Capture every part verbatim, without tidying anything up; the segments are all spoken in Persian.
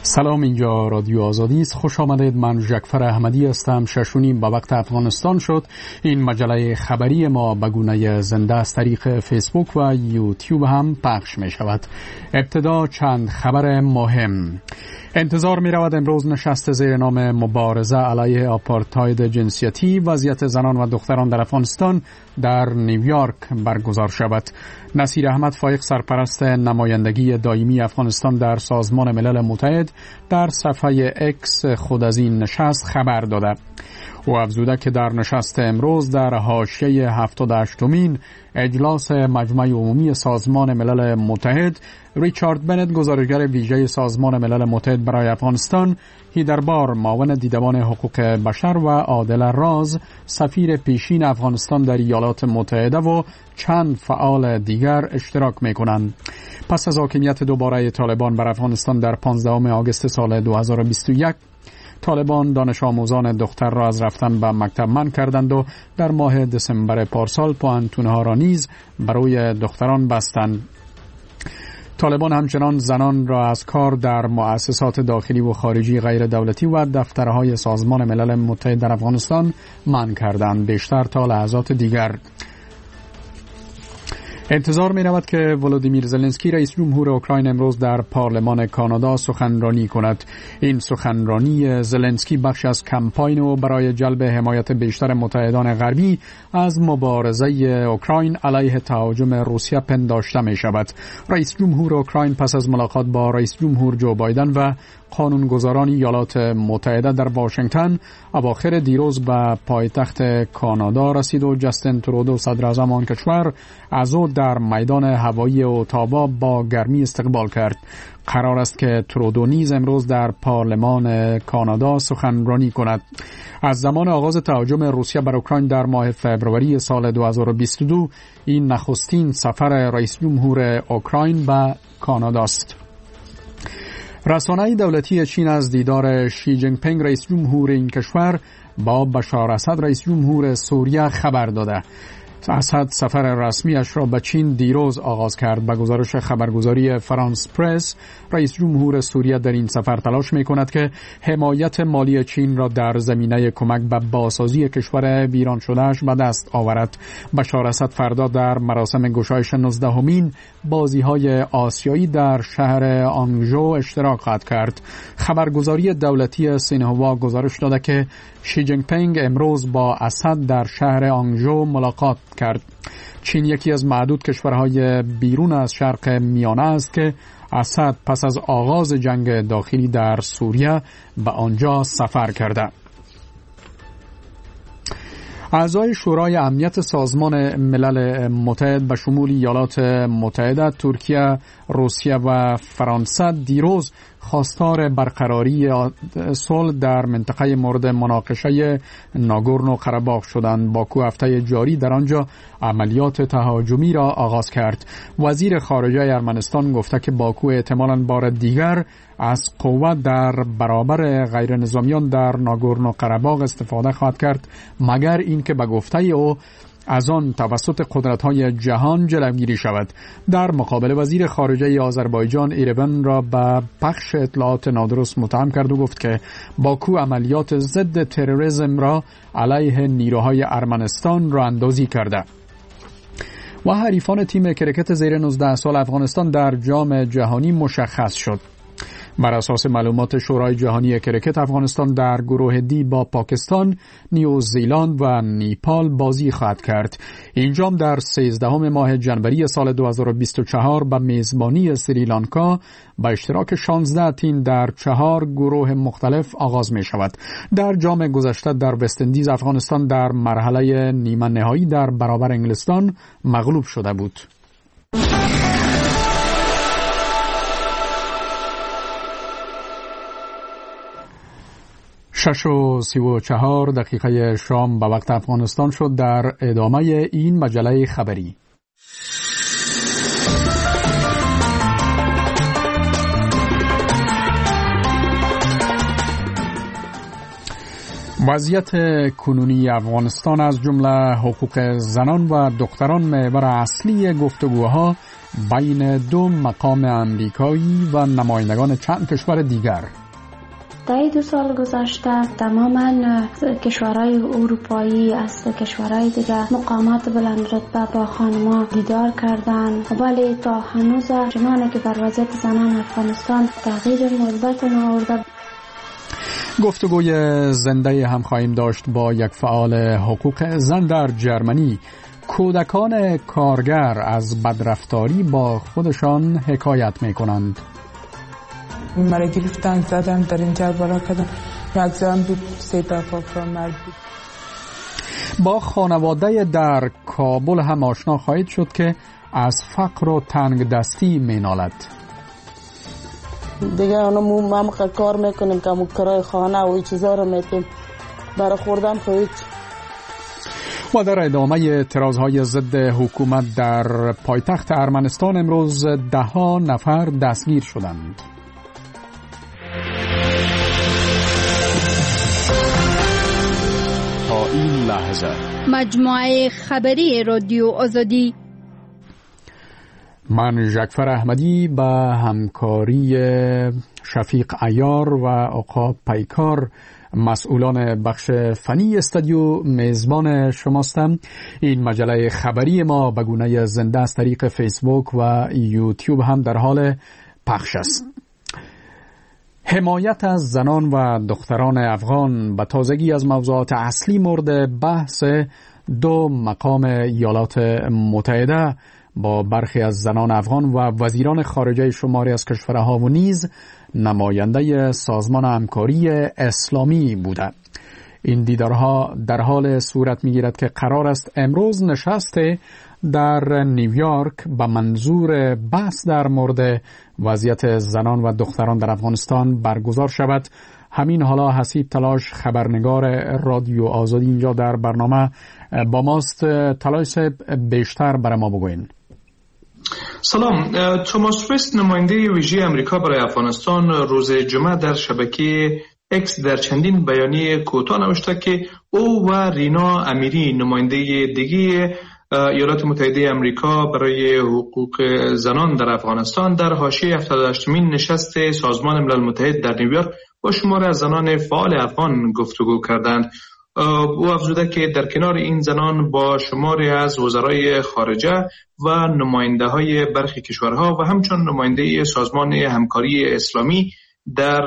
سلام، اینجا رادیو آزادی است. خوش آمدید. من جعفر احمدی هستم. ششونیم به وقت افغانستان شد. این مجله خبری ما به گونه زنده از طریق فیسبوک و یوتیوب هم پخش می شود. ابتدا چند خبر مهم. انتظار می رود امروز نشست زیر نام مبارزه علیه آپارتاید جنسیتی وضعیت زنان و دختران در افغانستان در نیویورک برگزار شود. نصیر احمد فایق، سرپرست نمایندگی دائمی افغانستان در سازمان ملل متحد، در صفحه اکس خود از این نشست خبر داده. او افزوده که در نشست امروز در حاشیه هفتاد و هشتمین اجلاس مجمع عمومی سازمان ملل متحد، ریچارد بنت، گزارشگر ویژه سازمان ملل متحد برای افغانستان، هیدربار، معاون دیدبان حقوق بشر و عادل راز، سفیر پیشین افغانستان در ایالات متحده و چند فعال دیگر اشتراک می‌کنند. پس از حاکمیت دوباره طالبان بر افغانستان در پانزدهم آگوست سال دو هزار و بیست و یک، طالبان دانش آموزان دختر را از رفتن به مکتب منع کردند و در ماه دسامبر پارسال پوهنتون‌ها را نیز برای دختران بستند. طالبان همچنان زنان را از کار در مؤسسات داخلی و خارجی غیر دولتی و دفترهای سازمان ملل متحد در افغانستان منع کردند، بیشتر تا لحظات دیگر. انتظار می رود که ولودیمیر زلنسکی رئیس جمهور اوکراین امروز در پارلمان کانادا سخنرانی کند. این سخنرانی زلنسکی بخش از کمپاین او برای جلب حمایت بیشتر متحدان غربی از مبارزه اوکراین علیه تهاجم روسیه پنداشته می شود. رئیس جمهور اوکراین پس از ملاقات با رئیس جمهور جو بایدن و قانونگذاران ایالات متحده در واشنگتن اواخر دیروز به پایتخت کانادا رسید و جاستین ترودو، صدر اعظم آن کشور، از او در میدان هوایی اتاوا با گرمی استقبال کرد. قرار است که ترودو نیز امروز در پارلمان کانادا سخنرانی کند. از زمان آغاز تهاجم روسیه بر اوکراین در ماه فوریه سال دو هزار و بیست و دو این نخستین سفر رئیس جمهور اوکراین به کانادا است. رسانه دولتی چین از دیدار شی جین پینگ رئیس جمهور این کشور با بشار اسد رئیس جمهور سوریه خبر داده. اسد سفر رسمیش را به چین دیروز آغاز کرد. به گزارش خبرگزاری فرانس پرس، رئیس جمهور سوریه در این سفر تلاش می کند که حمایت مالی چین را در زمینه کمک به بازسازی کشور ویران شدهش به دست آورد. بشار اسد فردا در مراسم گشایش نوزدهمین بازی‌های آسیایی در شهر آنژو اشتراک خواهد کرد. خبرگزاری دولتی سینهوا گزارش داده که شی جین پینگ امروز با اسد در شهر آنژو ملاقات کرد. چین یکی از معدود کشورهای بیرون از شرق میانه است که اسد پس از آغاز جنگ داخلی در سوریه به آنجا سفر کرده. اعضای شورای امنیت سازمان ملل متحد به شمول ایالات متحده، ترکیه، روسیه و فرانسه دیروز خواستار برقراری صلح در منطقه مورد مناقشه ناگورنو قره‌باغ شدند. باکو هفته جاری در آنجا عملیات تهاجمی را آغاز کرد. وزیر خارجه ارمنستان گفته که باکو احتمالاً بار دیگر از قوت در برابر غیر نظامیان در ناگورنو قره‌باغ استفاده خواهد کرد، مگر اینکه به گفته او از آن توسط قدرت‌های جهان جلوگیری شود. در مقابل، وزیر خارجه آذربایجان ایران را به پخش اطلاعات نادرست متهم کرد و گفت که باکو عملیات ضد تروریسم را علیه نیروهای ارمنستان راه اندازی کرده. و حریفان تیم کرکت زیر نوزده سال افغانستان در جام جهانی مشخص شد. بر اساس معلومات شورای جهانی کرکت، افغانستان در گروه دی با پاکستان، نیوزیلند و نیپال بازی خواهد کرد. این جام در سیزدهم ماه ژانویه سال دو هزار و بیست و چهار به میزبانی سریلانکا با اشتراک شانزده تیم در چهار گروه مختلف آغاز می شود. در جام گذشته در وست اندیز افغانستان در مرحله نیمه نهایی در برابر انگلستان مغلوب شده بود. شش و سی و چهار دقیقه شام به وقت افغانستان شد. در ادامه این مجله خبری، وضعیت کنونی افغانستان از جمله حقوق زنان و دختران محور اصلی گفتگوها بین دو مقام امریکایی و نمایندگان چند کشور دیگر. در دو سال گذشته تماما کشورهای اروپایی از کشورهای دیگه مقامات بلند رتبه با خانما دیدار کردن، ولی تا هنوز چنانه که بر وضعیت زنان افغانستان تغییر مثبت نآورده. گفتگوی زنده هم خواهیم داشت با یک فعال حقوق زن در جرمنی. کودکان کارگر از بدرفتاری با خودشان حکایت می کنند. مرا گرفتن، زدن، در اینجا بالا کردن. یک زن بود، سه تا پاکرا مرد بود. با خانواده در کابل هم آشنا خواهید شد که از فقر و تنگ دستی می نالد. دیگه اونا ما هم کار میکنیم که کرای خانه و این چیزا رو میتیم برای خوردن خواهید. و در ادامه اعتراضهای ضد حکومت در پایتخت ارمنستان امروز ده ها نفر دستگیر شدند. تا این لحظه مجموعه خبری رادیو آزادی. من جعفر احمدی به همکاری شفیق عیار و آقا پیکار مسئولان بخش فنی استودیو میزبان شماستم. این مجله خبری ما به گونه زنده از طریق فیسبوک و یوتیوب هم در حال پخش است. حمایت از زنان و دختران افغان به تازگی از موضوعات اصلی مورد بحث دو مقام ایالات متحده با برخی از زنان افغان و وزیران خارجه شماری از کشورها و نیز نماینده سازمان همکاری اسلامی بوده. این دیدارها در حال صورت می‌گیرد که قرار است امروز نشست در نیویورک به منظور بحث در مورد وضعیت زنان و دختران در افغانستان برگزار شود. همین حالا حسیب تلاش خبرنگار رادیو آزادی اینجا در برنامه با ماست. تلاش صاحب بیشتر برای ما بگوین. سلام. توماس وست نماینده ویژه امریکا برای افغانستان روز جمعه در شبکه اکس در چندین بیانیه کوتاه نوشته که او و رینا امیری نماینده دیگه ایالات متحده امریکا برای حقوق زنان در افغانستان در حاشیه هفتاد و هشتمین نشست سازمان ملل متحد در نیویورک با شمار از زنان فعال افغان گفتگو کردند. او افزوده که در کنار این زنان با شماری از وزرای خارجه و نماینده های برخی کشورها و همچنین نماینده سازمان همکاری اسلامی در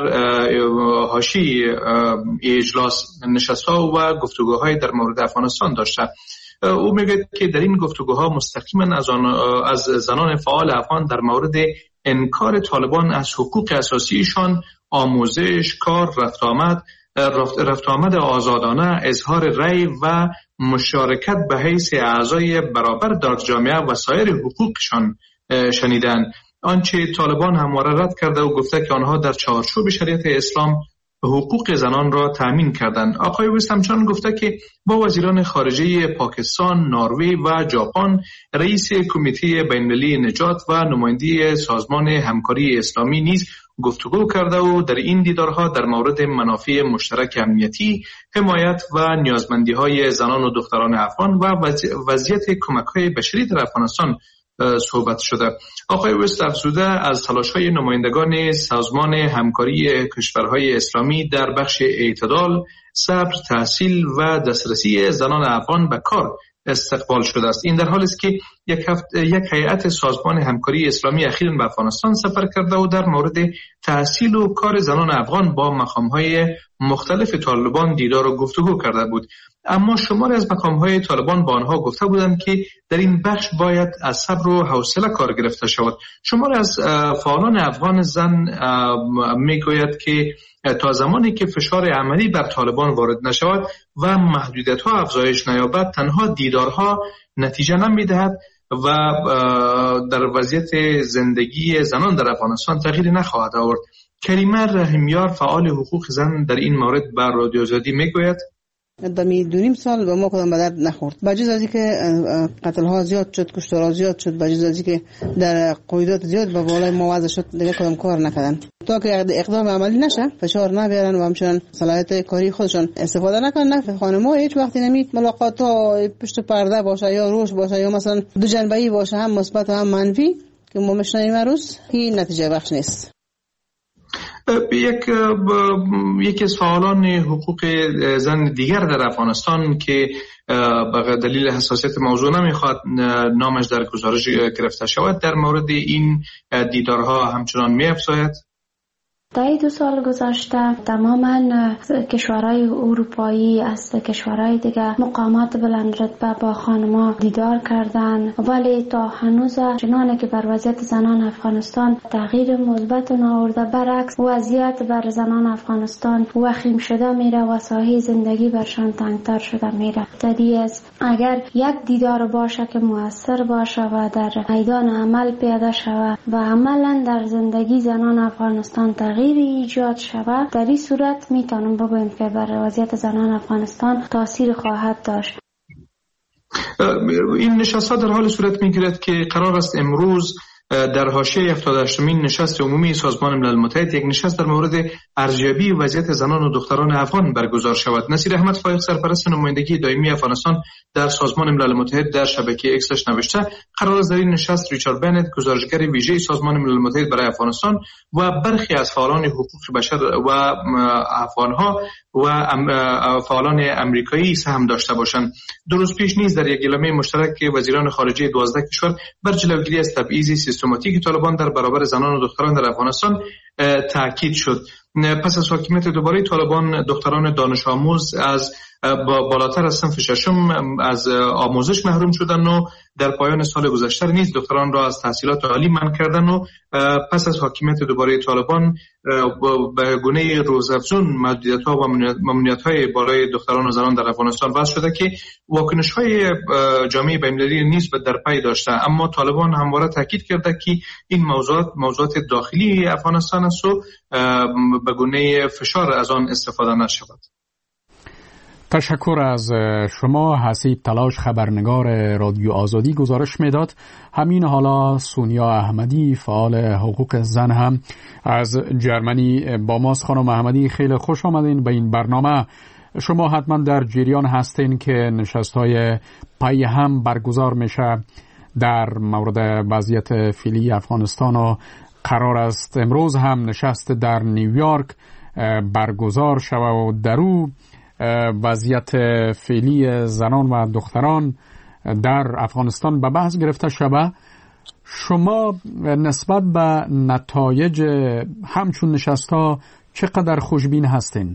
حاشیه اجلاس نشست‌ها و گفتگوهای در مورد افغانستان داشته. او میگه که در این گفتگوها مستقیما از, از زنان فعال افغان در مورد انکار طالبان از حقوق اساسیشان، آموزش، کار، رفت آمد رفت, رفت آمد آزادانه، اظهار رأی و مشارکت به حیث اعضای برابر در جامعه و سایر حقوقشان شنیدند. آنچه طالبان همواره رد کرده و گفته که آنها در چارچوب شریعت اسلام حقوق زنان را تأمین کردند. آقای وست همچنان گفته که با وزیران خارجه پاکستان، نروژ و ژاپن، رئیس کمیته بین‌المللی نجات و نماینده سازمان همکاری اسلامی نیز گفتگو کرده و در این دیدارها در مورد منافع مشترک امنیتی، حمایت و نیازمندی‌های زنان و دختران افغان و وضعیت کمک‌های بشری در افغانستان صحبت شده. آقای وست افزوده از تلاش‌های نمایندگان سازمان همکاری کشورهای اسلامی در بخش اعتدال، صبر، تحصیل و دسترسی زنان افغان به کار استقبال شده است. این در حالی است که یک هفته یک هیئت سازمان همکاری اسلامی اخیراً به افغانستان سفر کرده و در مورد تحصیل و کار زنان افغان با مقام‌های مختلف طالبان دیدار و گفتگو کرده بود. اما شماری از مقام‌های طالبان با آنها گفته بودند که در این بخش باید از صبر و حوصله کار گرفته شود. شماری از فعالان افغان زن میگوید که تا زمانی که فشار عملی بر طالبان وارد نشود و محدودیت‌ها افزایش نیابد، تنها دیدارها نتیجه نمی‌دهد و در وضعیت زندگی زنان در افغانستان تغییری نخواهد آورد. کریمه رحیمیار فعال حقوق زن در این مورد بر رادیو آزادی میگوید دمی دو نیم سال به ما کدام به درد نخورد. بجز از اینکه قتل ها زیاد شد، کشتارها زیاد شد، بجز از اینکه در قیودات زیاد به بالای ما وضع شد، دیگه کدام کار نکردن. تا که اقدام عملی نشه، فشار نبیارن و همچنان صلاحیت کاری خودشون استفاده نکنن. نه خانم‌ها هیچ وقتی نمی ملاقات ها پشت پرده باشه یا روش باشه یا مثلا دو جنبه‌ای باشه، هم مثبت و هم منفی که ما میشنیم روز، این نتیجه بخش نیست. یک یکی از فعالان حقوق زن دیگر در افغانستان که به دلیل حساسیت موضوع نمیخواد نامش در گزارش گرفته شود در مورد این دیدارها همچنان می‌افزاید. در دو سال گذشته تماما کشورهای اروپایی از کشورهای دیگه مقامات بلند رتبه با خانما دیدار کردند، ولی تا هنوز چنانه که بر وضعیت زنان افغانستان تغییر مثبت نآورده، برعکس وضعیت بر زنان افغانستان وخیم شده میره و ساحه زندگی برشان تنگتر شده میره. طبیعی است اگر یک دیدار باشه که مؤثر باشه و در میدان عمل پیاده شود و عملا در زندگی زنان افغانستان تغییر ایجاد شود، در این صورت میتونم بگویم که بر وضعیت زنان افغانستان تاثیر خواهد داشت. این نشست ها در حال صورت میگیرد که قرار است امروز در حاشیه هفتاد و هشتمین نشست عمومی سازمان ملل متحد یک نشست در مورد ارزیابی وضعیت زنان و دختران افغان برگزار شود. نصیر احمد فایق، سرپرست نمایندگی دائمی افغانستان در سازمان ملل متحد، در شبکه اکسش نوشته قرار است در این نشست ریچارد بنت، گزارشگر ویژه سازمان ملل متحد برای افغانستان و برخی از فعالان حقوق بشر و افغانها و فعالان امریکایی سهم داشته باشند. دو روز پیش نیز در یک اعلامیه مشترک وزیران خارجه دوازده کشور بر جلوگیری از تبعیض سیستماتیک طالبان در برابر زنان و دختران در افغانستان تاکید شد. پس از حاکمیت دوباره طالبان، دختران دانش آموز از بالاتر از صنف ششم از آموزش محروم شدند و در پایان سال گذشته نیز دختران را از تحصیلات عالی منع کردند و پس از حاکمیت دوباره طالبان به گونه روزافزون محدودیت‌ها و ممنوعیت‌های بالای دختران و زنان در افغانستان وضع شده که واکنش‌های جامعه بین‌المللی نیز در پی داشته، اما طالبان همواره تاکید کرده که این موضوعات موضوعات داخلی افغانستان است و به گونه فشار از آن استفاده نشود. تشکر از شما. حسیب تلاش، خبرنگار رادیو آزادی، گزارش میداد. همین حالا سونیا احمدی، فعال حقوق زن، هم از جرمنی با ماست. خانم احمدی، خیلی خوش آمدین به این برنامه. شما حتما در جریان هستین که نشست‌های پی هم برگزار میشه در مورد وضعیت فعلی افغانستان و قرار است امروز هم نشست در نیویورک برگزار شود و در او وضعیت فعلی زنان و دختران در افغانستان به بحث گرفته شود. شما نسبت به نتایج همچون نشست‌ها چقدر خوشبین هستین؟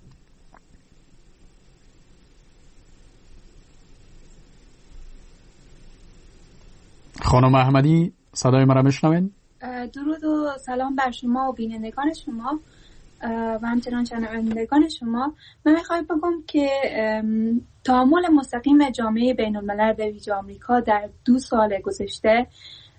خانم احمدی، صدای مرا میشنوین؟ درود و سلام بر شما و بینندگان شما و همچنان شنوندگان شما. من میخوام بگم که تعامل مستقیم جامعه بین الملل به ویژه آمریکا در دو سال گذشته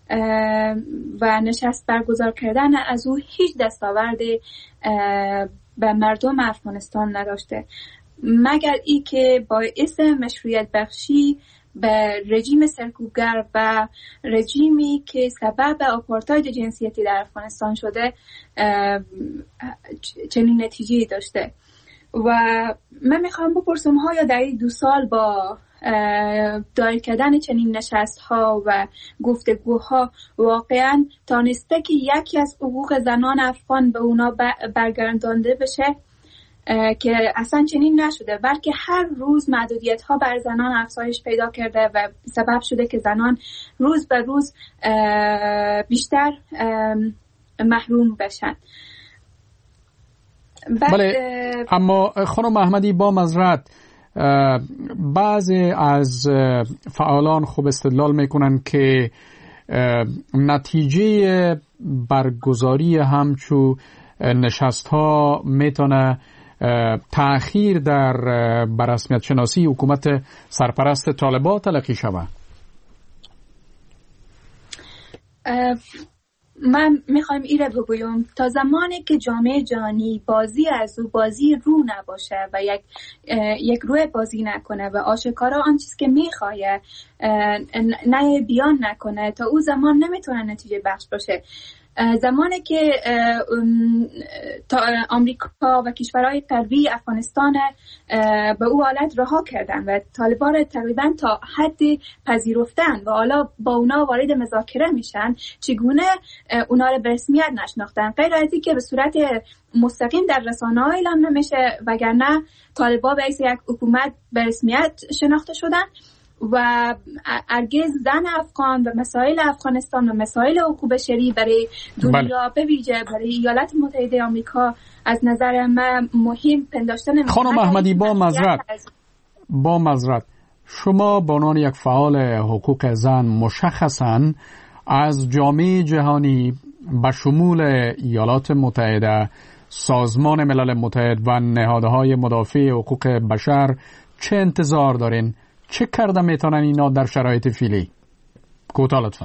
و نشست برگزار کردن از او هیچ دستاورد به مردم افغانستان نداشته، مگر ای که باعث مشروعیت بخشی به رژیم سرکوبگر و رژیمی که سبب آپارتاید جنسیتی در افغانستان شده چنین نتیجه‌ای داشته. و من میخوام بپرسم ها در این دو سال با دایر کردن چنین نشست ها و گفتگوها واقعا تانسته که یکی از حقوق زنان افغان به اونا برگردانده بشه که اصلا چنین نشده، بلکه هر روز محدودیت ها بر زنان افزایش پیدا کرده و سبب شده که زنان روز به روز بیشتر محروم بشن. بله، اما خانم احمدی با معذرت بعضی از فعالان خوب استدلال میکنن که نتیجه برگزاری همچو نشست ها میتونه تأخیر در برسمیت شناسی حکومت سرپرست طالبان تلقی شود. من میخوایم ایره بگویم تا زمانی که جامعه جهانی بازی از او بازی رو نباشه و یک یک روی بازی نکنه و آشکارا آن چیز که میخواه نه بیان نکنه، تا او زمان نمیتونه نتیجه بخش باشه. زمانی که آمریکا و کشورهای غربی افغانستان به او حالت رها کردن و طالبان تقریبا تا حد پذیرفتن و حالا با اونا وارد مذاکره میشن، چگونه اونا رو به رسمیت نشناختن؟ غیر از اینکه به صورت مستقیم در رسانه‌ها اعلام نمیشه، وگرنه طالبان به حیث یک حکومت به رسمیت شناخته شدن و هرگز زن افغان و مسائل افغانستان و مسائل حقوق بشری برای دنیا به ویژه برای ایالات متحده آمریکا از نظر من مهم پنداشتن. خانم احمدی، با معذرت با معذرت شما به عنوان یک فعال حقوق زن مشخصاً از جامعه جهانی به شمول ایالات متحده، سازمان ملل متحد و نهادهای مدافع حقوق بشر چه انتظار دارین؟ چه کرده میتونن اینا در شرایط فعلی؟ کوتاه لطفاً.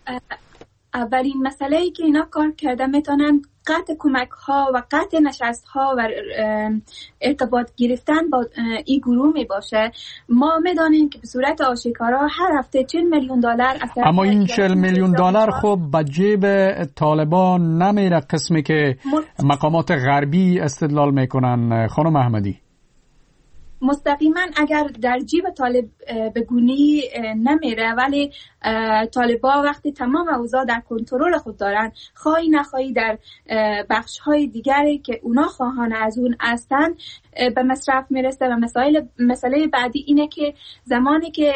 اولین مسئله ای که اینا کار کرده میتونن قطع کمک ها و قطع نشست ها و ارتباط گرفتن با این گروه می باشه. ما میدانیم که به صورت آشکارا هر هفته چهل میلیون دلار، اما این چهل میلیون دلار خب به جیب طالبان نمیره، قسمی که مقامات غربی استدلال میکنن. خانم احمدی، مستقیما اگر در جیب طالب بگونی نمیره، ولی طالبا وقتی تمام اوضاع در کنترل خود دارن، خواهی نخواهی در بخش های دیگری که اونا خواهان از اون هستن به مصرف میرسه. و مسائل مسئله بعدی اینه که زمانی که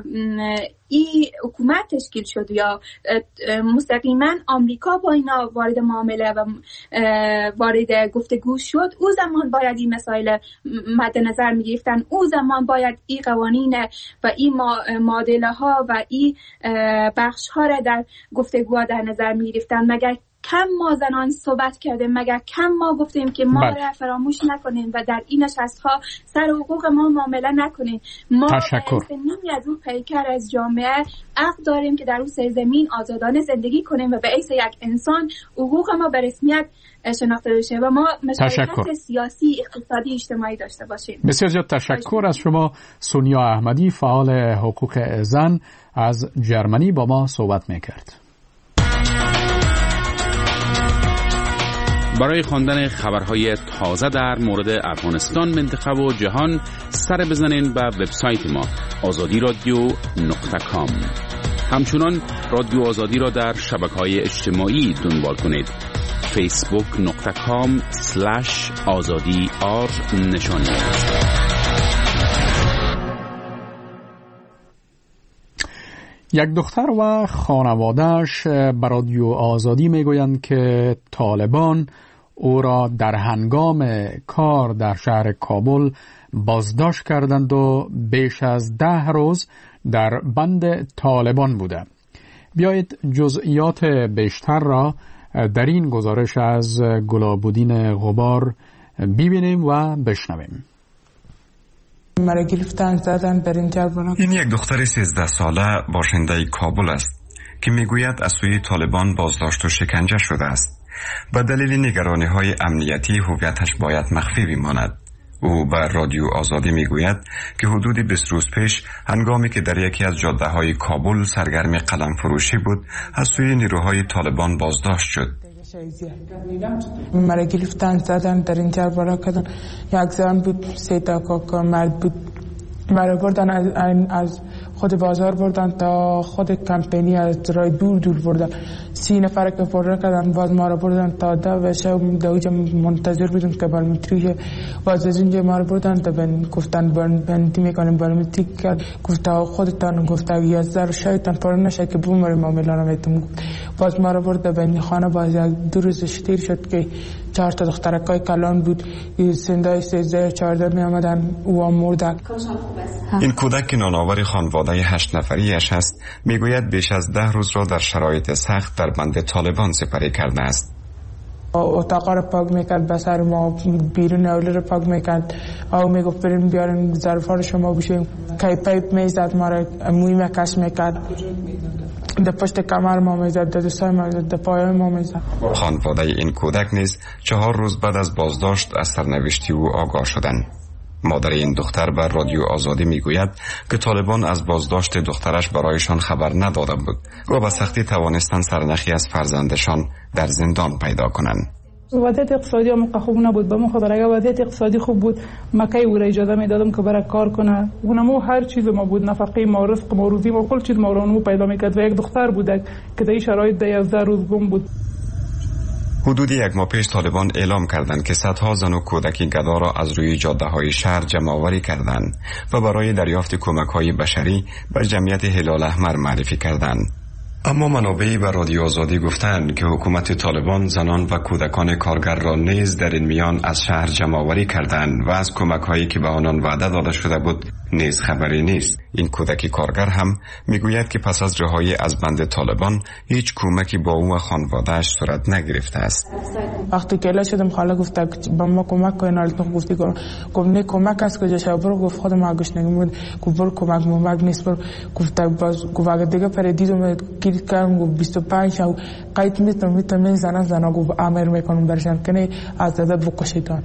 این حکومت تشکیل شد یا مستقیما آمریکا با اینا وارد معامله و وارد گفتگو شد، او زمان باید این مسائل مد نظر میگرفتن، او زمان باید این قوانین و این معادله ها و این بخش ها را در گفتگو در نظر میگرفتن. مگر کم ما زنان صحبت کردیم؟ مگر کم ما گفتیم که ما را فراموش نکنیم و در این نشست ها سر حقوق ما معامله نکنیم؟ ما نیمی از اون پیکر از جامعه حق داریم که در اون سرزمین آزادانه زندگی کنیم و به حیث یک انسان حقوق ما به رسمیت شناخته بشه و ما مشارکت سیاسی، اقتصادی، اجتماعی داشته باشیم. بسیار زیاد تشکر از شما. سونیا احمدی، فعال حقوق زن از جرمنی، با ما صحبت میکرد. برای خواندن خبرهای تازه در مورد افغانستان، منطقه و جهان سر بزنین به وبسایت ما آزادی رادیو نقطه کام. همچنان رادیو آزادی را در شبکه‌های اجتماعی دنبال کنید. فیسبوک نقطه کام سلش آزادی آر نشانی است. یک دختر و خانواده‌اش به رادیو آزادی میگویند که طالبان او را در هنگام کار در شهر کابل بازداشت کردند و بیش از ده روز در بند طالبان بوده. بیایید جزئیات بیشتر را در این گزارش از گلابودین غبار ببینیم و بشنویم. مرا گرفتن زدن در اینجا برام. این یک دختر سیزده ساله باشنده کابل است که میگوید از سوی طالبان بازداشت و شکنجه شده است. به دلیل نگرانی های امنیتی هویتش باید مخفی بماند. او به رادیو آزادی میگوید که حدود بیست روز پیش هنگامی که در یکی از جاده های کابل سرگرم قلم فروشی بود، از سوی نیروهای طالبان بازداشت شد. مرا گرفتن زدن در اینجا بالا کردن. یک زن بود، سه تا کاکا مرد بود، مرا بردن از, از خود بازار بردن تا خود کمپینی، از رای دور دور بردن. سی نفر که فرار کردن، باز ما را بردن تا ده و شب دوجا منتظر بودیم که بالومتری باز از اینجا ما را بردن تا بن گفتن بندی میکنیم بالومتری کرد. گفت خودتان گفت اگه یازده شایتان پر نشه که بومریم معامله را میتونم. باز ما را برد بن خانه، باز یک دو روز شتیر شد که چهار تا دخترکای کلان بود، سندای سیزده چهارده می آمدن او مردک. این کودک نانآور خانواده هشت نفریش است. میگوید بیش از ده روز را در شرایط سخت در بند طالبان سپری کرده است. اتاق را پاک میکرد، بسر ما بیرون اولی را پاک میکرد. او میگفت بریم بیاریم ظرفا رو شما بشیم. که پیپ میزد، ما را موی مکش میکرد، در پشت کمر ما میزد، در دستای ما میزد، در پایه ما میزد. خانواده این کودک نیز چهار روز بعد از بازداشت از سرنوشتی او آگاه شدند. مادر این دختر به رادیو آزادی میگوید که طالبان از بازداشت دخترش برایشان خبر نداده بود و به سختی توانستند سرنخی از فرزندشان در زندان پیدا کنند. وضعیت اقتصادی هم خوب نبود. به ما خبر اگر وضعیت اقتصادی خوب بود مکه او را اجازه میدادم که برای کار کنه. اونمو هر چیز ما بود، نفقه ما، رزق ما، روزی ما، کل چیز ما رو پیدا میکرد. و یک دختر بود که در این شرایط در یازده روز گم بود. حدود یک ماه پیش طالبان اعلام کردند که صدها زن و کودک گدا را از روی جاده های شهر جمع آوری کردند و برای دریافت کمک های بشری به جمعیت هلال احمر معرفی کردند. اما منابعی به رادیو آزادی گفتند که حکومت طالبان زنان و کودکان کارگر را نیز در این میان از شهر جمع آوری کردند و از کمک هایی که به آنان وعده داده شده بود نیز خبری نیست. این کودک کارگر هم میگوید که پس از رهایی از بند طالبان هیچ کمکی با او و خانواده‌اش صورت نگرفته است. وقتی که شدم خاله گفت با ما کمک کنین، حالت گفتی گفت نه کمک از کجا شد؟ برو گفت خودم آگوش نگم گفت برو کمک ممک نیست. برو گفت باز گفت اگه دیگه پردیدم گیر کردم گفت بیست و پنج شو قید میتونم میتونم زنان زنا گفت امر میکنم برشن کنه از عدد بکشیدان.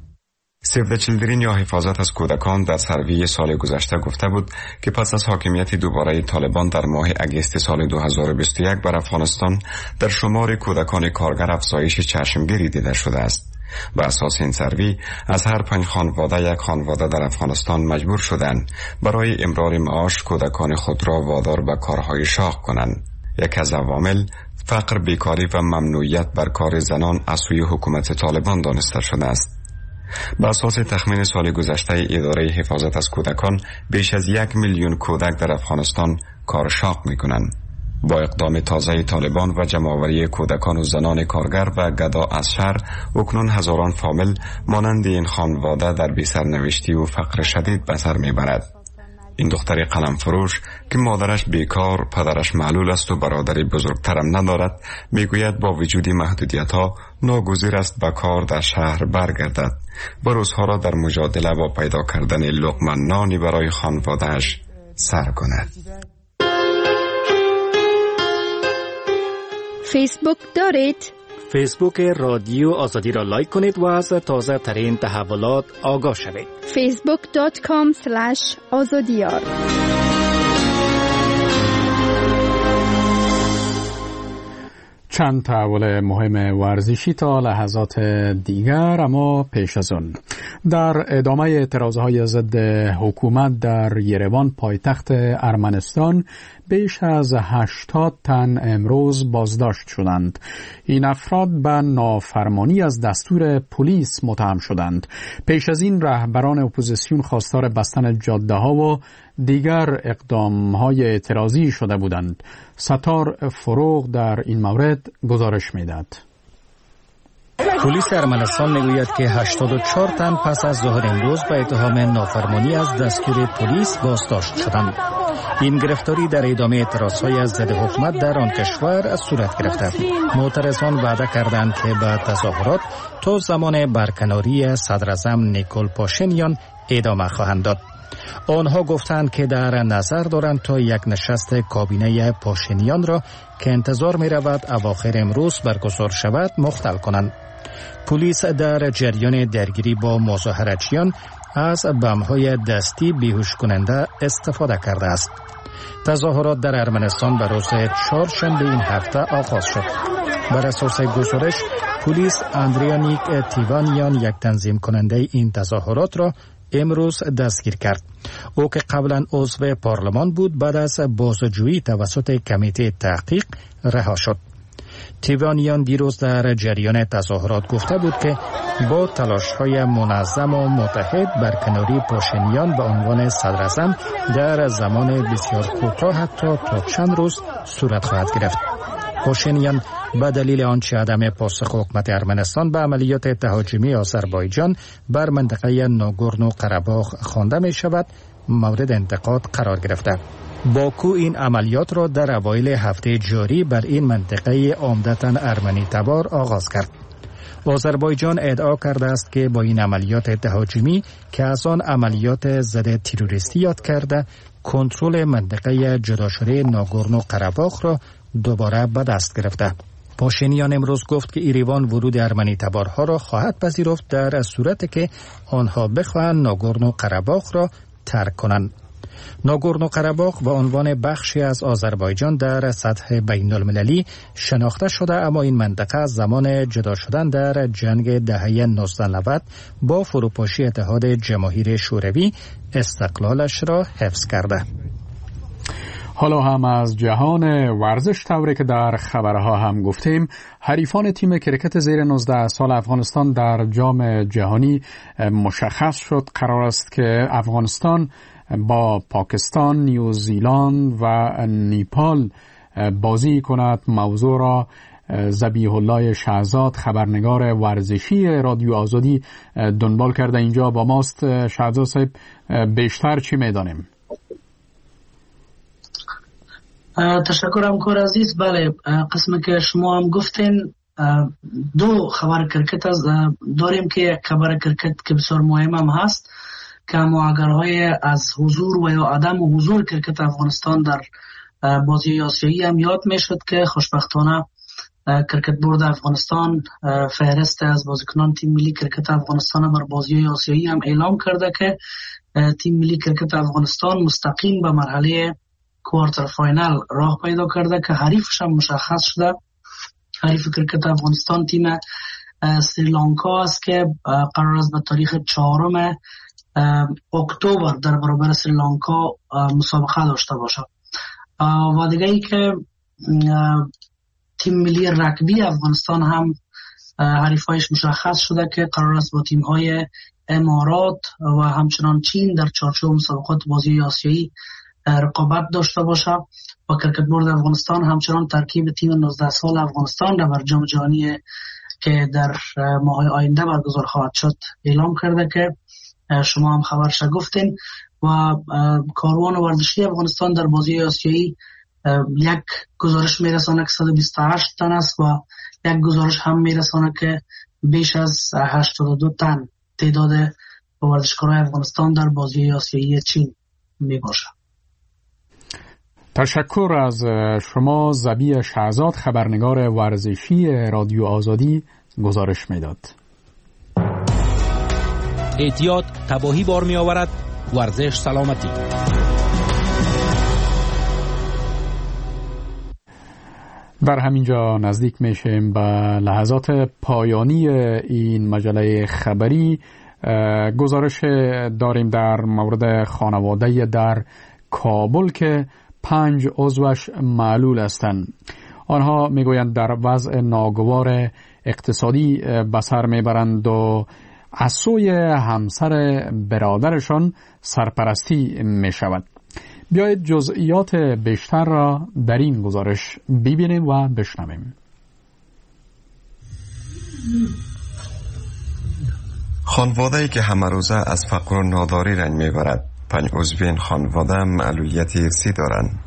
سیو د چیلدرین یا حفاظت از کودکان در سروی سال گذشته گفته بود که پس از حاکمیت دوباره طالبان در ماه اگست سال دو هزار و بیست و یک بر افغانستان در شمار کودکان کارگر افزایش چشمگیری دیده شده است. بر اساس این سروی از هر پنج خانواده یک خانواده در افغانستان مجبور شدند برای امرار معاش کودکان خود را وادار به کارهای شاق کنند. یک از عوامل فقر، بیکاری و ممنوعیت بر کار زنان از سوی حکومت طالبان دانسته شده است. به اساس تخمین سال گذشته اداره حفاظت از کودکان بیش از یک میلیون کودک در افغانستان کار شاق می کنند. با اقدام تازه طالبان و جمع‌آوری کودکان و زنان کارگر و گدا از شهر، اکنون هزاران فامیل مانند این خانواده در بی سرنوشتی و فقر شدید به سر می برد. این دختر قلم فروش که مادرش بیکار، پدرش معلول است و برادری بزرگترم ندارد، میگوید با وجود محدودیت ها ناگزیر است به کار در شهر برگردد و روزها را در مجادله با پیدا کردن لقمه نانی برای خانواده‌اش سر کند. فیسبوک دارید؟ فیسبوک رادیو آزادی را لایک کنید و از تازه ترین تحولات آگاه شوید. فیسبوک دات کام اسلش آزادیار. چند تحول مهم ورزشی تا لحظات دیگر، اما پیش از آن در ادامه اعتراضهای ضد حکومت در یروان پایتخت ارمنستان بیش از هشتاد تن امروز بازداشت شدند. این افراد به نافرمانی از دستور پلیس متهم شدند. پیش از این رهبران اپوزیسیون خواستار بستن جاده ها و دیگر اقدام های اعتراضی شده بودند. ستار فروغ در این مورد گزارش می‌دهد. پلیس ارمنستان میگوید که هشتاد و چهار تن پس از ظهر امروز به اتهام نافرمانی از دستور پلیس بازداشت شدند. این گرفتاری در ادامه اعتراضهای ضد حکومت در آن کشور صورت گرفته. معترضان وعده کردند که به تظاهرات تا زمان برکناری صدراعظم نیکول پاشینیان ادامه خواهند داد. آنها گفتند که در نظر دارند تا یک نشست کابینه پاشینیان را که انتظار می رود اواخر امروز برگزار شود مختل کنند. پلیس در جریان درگیری با مظاهرچیان از بم‌های دستی بیهوش کننده استفاده کرده است. تظاهرات در ارمنستان به روز چهارشنبه این هفته آغاز شد. بر اساس گزارش پلیس اندریانیک تیوانیان، یک تنظیم کننده این تظاهرات را امروز دستگیر کرد. او که قبلا عضو پارلمان بود بعد از بازجویی توسط کمیته تحقیق رها شد. تیوانیان دیروز در جریان تظاهرات گفته بود که با تلاش‌های منظم و متحد برکناری پاشینیان به عنوان صدراعظم در زمان بسیار کوتاه حتی تا چند روز صورت خواهد گرفت. پاشینیان به دلیل آنچه عدم پاسخ حکومت ارمنستان به عملیات تهاجمی آذربایجان بر منطقه ناگورنو قره‌باغ خوانده می شود مورد انتقاد قرار گرفته. باکو این عملیات را در اوایل هفته جاری بر این منطقه عمدتاً ارمنی تبار آغاز کرد. آذربایجان ادعا کرده است که با این عملیات تهاجمی که از آن عملیات ضد تروریستی یاد کرده، کنترل منطقه جدا شده ناگورنو قره‌باغ را دوباره به دست گرفته. پاشینیان امروز گفت که ایروان ورود ارمنی تبارها را خواهد پذیرفت در صورتی که آنها بخواهند ناگورنو قره‌باغ را ترک کنند. ناگورنو قره‌باغ به عنوان بخشی از آذربایجان در سطح بین المللی شناخته شده، اما این منطقه از زمان جدا شدن در جنگ دهه نوزده نود با فروپاشی اتحاد جماهیر شوروی استقلالش را حفظ کرده. حالا هم از جهان ورزش، طوری که در خبرها هم گفتیم، حریفان تیم کرکت زیر نوزده سال افغانستان در جام جهانی مشخص شد. قرار است که افغانستان با پاکستان، نیوزیلند و نیپال بازی کند. موضوع را ذبیح الله شهزاد، خبرنگار ورزشی رادیو آزادی، دنبال کرده. اینجا با ماست. شهزاد صاحب، بیشتر چی میدانیم؟ تشکر همکار عزیز. بله، قسمی که شما هم گفتین، دو خبر کرکت داریم که خبر کرکت که بسیار مهم هم هست که معاگرهای از حضور و یا عدم حضور کرکت افغانستان در بازی آسیایی هم یاد می شد که خوشبختانه کرکت بورد افغانستان فهرست از بازیکنان تیم ملی کرکت افغانستان بر بازی آسیایی هم اعلام کرده که تیم ملی کرکت افغانستان مستقیم به مرحله کوارتر فاینال راه پیدا کرده که حریفش هم مشخص شده. حریف کرکت افغانستان تیم سریلانکا است که قرار است به تاریخ چهارم اکتبر در برابر سریلانکا مسابقه داشته باشد. و دیگه ای که تیم ملی رگبی افغانستان هم حریفایش مشخص شده که قرار است با تیم های امارات و همچنان چین در چارچوب مسابقات بازی آسیایی رقابت داشته باشه. و کرکت بورد افغانستان همچنان ترکیب تیم نوزده سال افغانستان در برجام جهانی که در ماه آینده برگزار خواهد شد اعلام کرده که شما هم خبرش گفتین. و کاروان ورزشی افغانستان در بازی آسیایی یک گزارش میرسانه که صد و بیست و هشت تن است و یک گزارش هم میرسانه که بیش از هشتاد و دو تن تعداد ورزشکاران افغانستان در بازی آسیایی چین می باشه. تشکر از شما. ذبیح شهزاد، خبرنگار ورزشی رادیو آزادی، گزارش میداد. احتیاط تباهی بار می آورد. ورزش سلامتی. در همینجا نزدیک میشیم به لحظات پایانی این مجله خبری. گزارش داریم در مورد خانواده در کابل که پنج عضوش معلول هستند. آنها میگویند در وضع ناگوار اقتصادی به سر میبرند و از سوی همسر برادرشان سرپرستی می شود. بیایید جزئیات بیشتر را در این گزارش ببینیم و بشنویم. خانواده‌ای که همه روزه از فقر و ناداری رنج میبرد. پنج عضو این خانواده معلولیت ارثی دارند.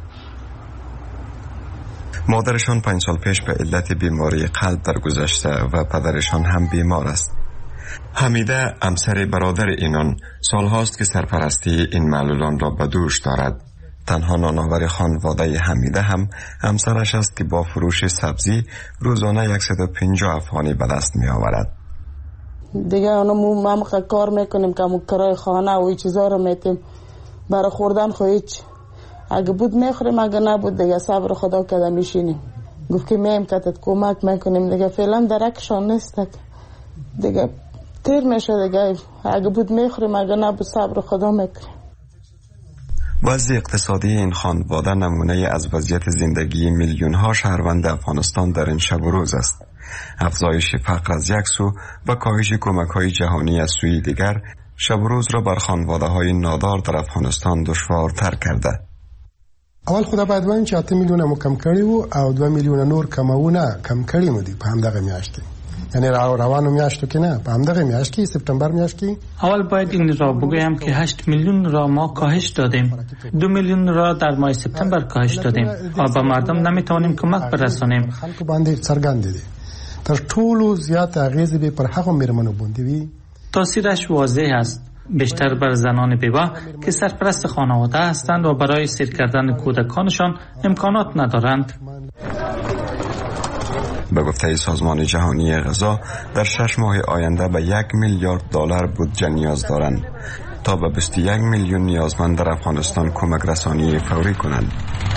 مادرشان پنج سال پیش به علت بیماری قلب درگذشته و پدرشان هم بیمار است. حمیده همسر برادر اینان سالهاست که سرپرستی این معلولان را به دوش دارد. تنها نانآور خانواده حمیده هم همسرش است که با فروش سبزی روزانه صد و پنجاه افغانی به دست می آورد. دیگه اونا ما کار میکنیم که کرای خانه و این چیزا رو میتیم برای خوردن خو هیچ. اگه بود میخوریم، اگه نبود دیگه صبر خدا کده میشینیم. گفت که میم کتت کمک میکنیم دیگه. فعلا درکشان نیست دیگه، تیر میشه دیگه. اگه بود میخوریم، اگه نبود صبر خدا میکنیم. وضع اقتصادی این خانواده نمونه از وضعیت زندگی میلیون ها شهروند افغانستان در این شب و روز است. افزایش فقر از یک سو و کاهش کمک های جهانی از سوی دیگر شب و روز را بر خانواده های نادار در افغانستان دشوارتر کرده. اول خدا باید واییم چې اته میلیونه مو کم کړي وو او دوه میلیونه نور کمونه کم کړي مو دي په همدغه میاشت کې، یعنی روانو میاشتو کې نه، په همدغه میاشت کې سپتامبر میاشت کې. اول باید این را بگویم که هشت میلیون را ما کاهش دادیم، دو میلیون را در ماه سپتامبر کاهش دادیم و به مردم نمیتوانیم کمک برسانیم. خلکو باندې څرګند دي تر ټولو زیات اغیز به پر هغه میرمنو باندې وي. تاثیرش واضح است، بیشتر بر زنان بیوه که سرپرست خانواده هستند و برای سیر کردن کودکانشان امکانات ندارند. به گفته سازمان جهانی غذا در شش ماه آینده به یک میلیارد دلار بودجه نیاز دارند تا به بیست و یک میلیون نیازمند در افغانستان کمک رسانی فوری کنند.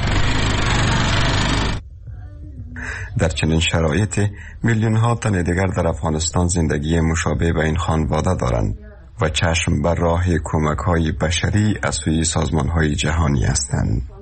در چنین شرایطی میلیون ها تن دیگر در افغانستان زندگی مشابه به این خانواده دارند و چشم بر راه کمک های بشری از سوی سازمان های جهانی هستند.